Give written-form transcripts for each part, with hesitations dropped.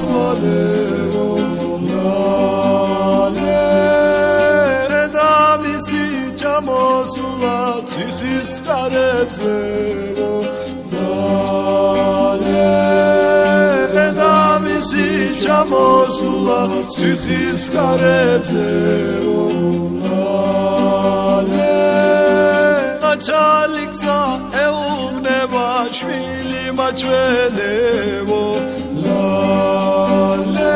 მოსმალეო ლალე და მისი ჩამოსულა ციხის კარებზეო ლალე და მისი ჩამოსულა ციხის კარებზეო ლალე ჩალიქსა ეუბნება შვილი მაჩვენეო ლალე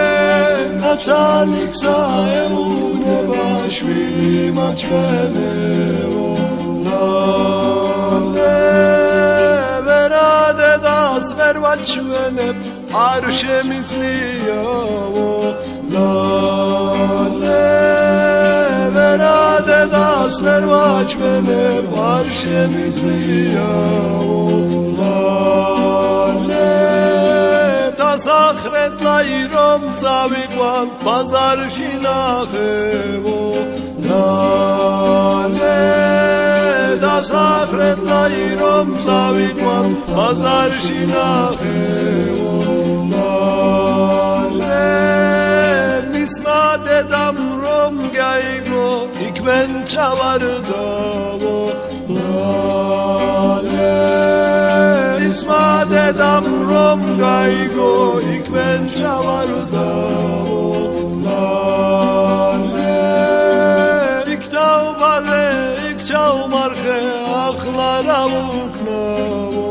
ჩალიქსა ეუბნება შვილი მაჩვენეო ლალე ვერადედას ვერ ვაჩვენებ არ შემიძლიაო ლალე ვერადედას ვერ ვაჩვენებ არ შემიძლიაო ლალე დასახრეთლაი რომ წავიყვან ბაზარში ნახევო ლალე დასახრეთლაი რომ წავიყვან ბაზარში ნახევო ლალე მისმა დედამ რომ გაიგო იქვენ ჩავარდაო ლალე მისმა დედამ რომ გაიგო იქვენ ჩავარდაო ლალე იქ დავბალე იქ ჩავმარხე ახლა რა ვუქნაო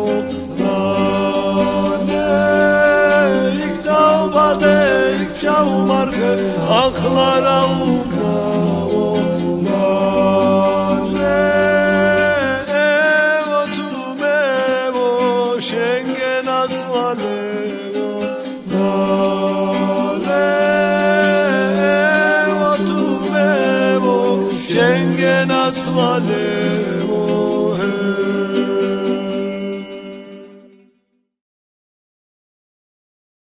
ლალე იქ დავბალე იქ ჩავმარხე ახლა რა